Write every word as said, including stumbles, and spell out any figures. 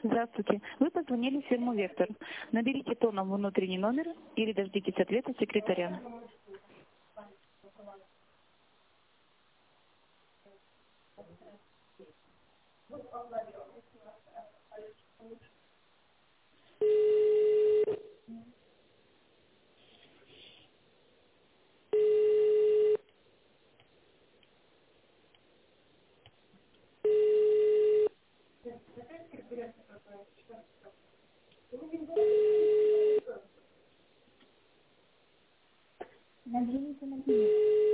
Здравствуйте. Вы позвонили в фирму «Вектор». Наберите тоном внутренний номер или дождитесь ответа секретаря. Наберите на телефон.